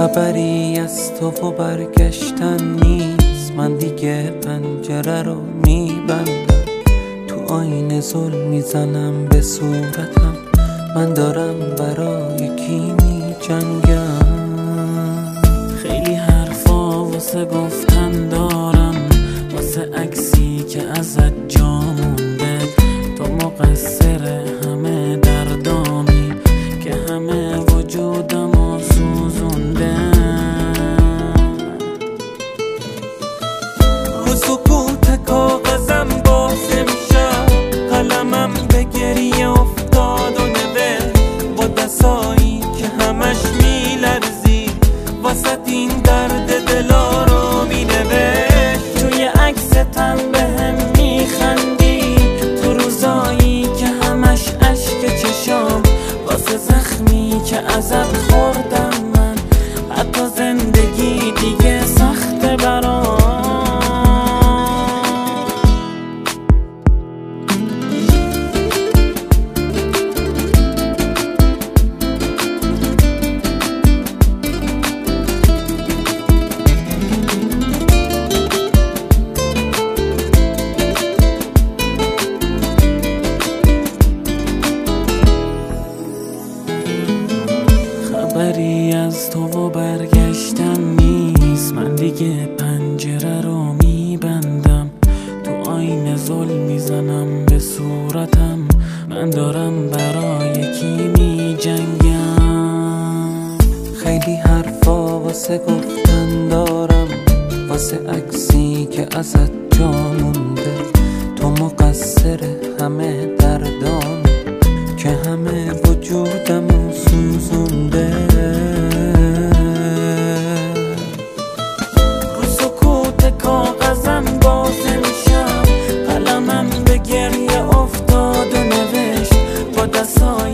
خبری از تو و برگشتن نیست، من دیگه پنجره رو میبندم، تو آینه زل میزنم به صورتم، من دارم برای کی میجنگم. خیلی حرفا واسه گفتن دارم، واسه عکسی که ازت جا مونده، تو مقصر همه دردامی که همه وجودمو سوزونده. رو سکوت کاغذم بازه میشم، قلمم به گریه افتاد و نوشت با دستایی که همش میلرزی، واسه این درد دلا رو مینوشت. توی عکستم بهم میخندی، تو روزایی که همش اشک چشام، واسه زخمی که ازت خوردم من، حتی زندگی دیگه سخته برام. خبری از تو و برگشتن نیست، من دیگه پنجره رو میبندم، تو آینه زل میزنم به صورتم، من دارم برای کی میجنگم. خیلی حرفا واسه گفتن دارم، واسه عکسی که ازت جا مونده، تو مقصر همه دردام که همه وجودمو سوزونده. رو سکوت کاغذم بازه میشم، قلمم به گریه افتاد و نوشت با دستای